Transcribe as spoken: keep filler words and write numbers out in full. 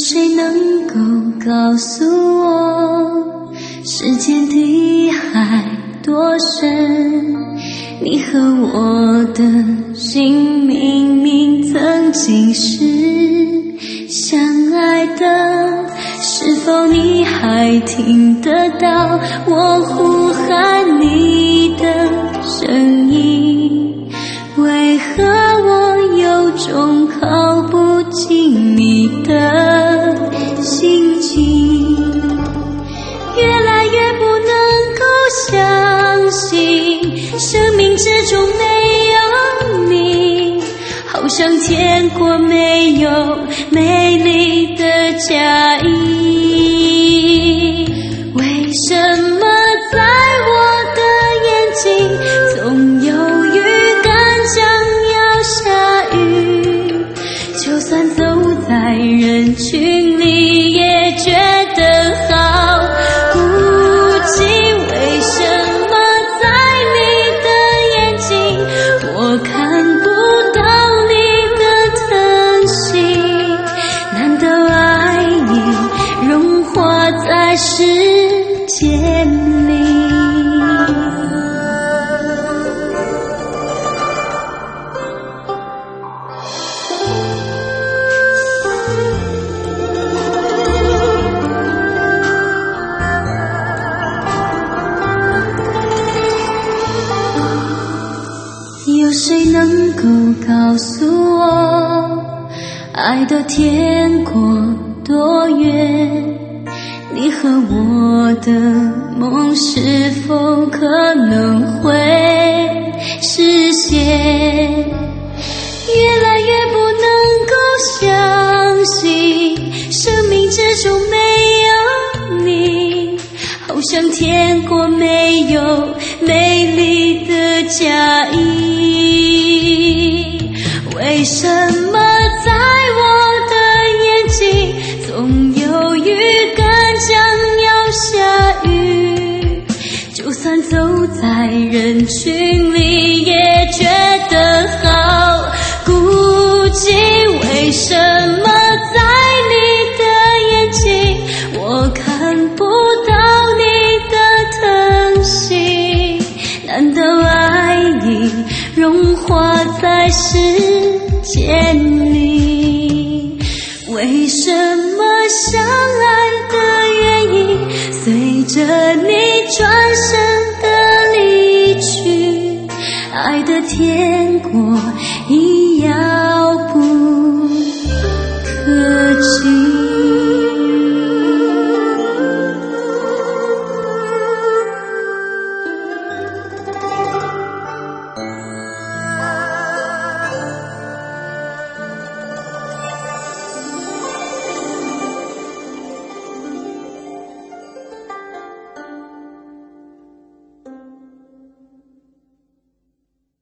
谁能够告诉我，世间的海多深？你和我的心明明曾经是相爱的，是否你还听得到我呼喊你的声音？为何我有种靠不近你的心情？越来越不能够相信生命之中没有你，好像天国没有美丽的嫁衣。为什么在我的眼睛总有预感将要下雨？就算走在人群里也觉得好孤寂。为什么在你的眼睛我看不到你的疼惜？难道爱已融化在世间里？有谁能够告诉我，爱的天国多远？你和我的梦是否可能会实现？越来越不能够相信生命之中没有你，好像天国没有美丽的嫁衣。为什么在我的眼睛总有预感将要下雨？就算走在人群里也觉得好孤寂。为什么在你的眼睛我看不到你的疼惜？难道爱已融化在世间里？为什么相爱的原因随着你转身的离去？爱的天国已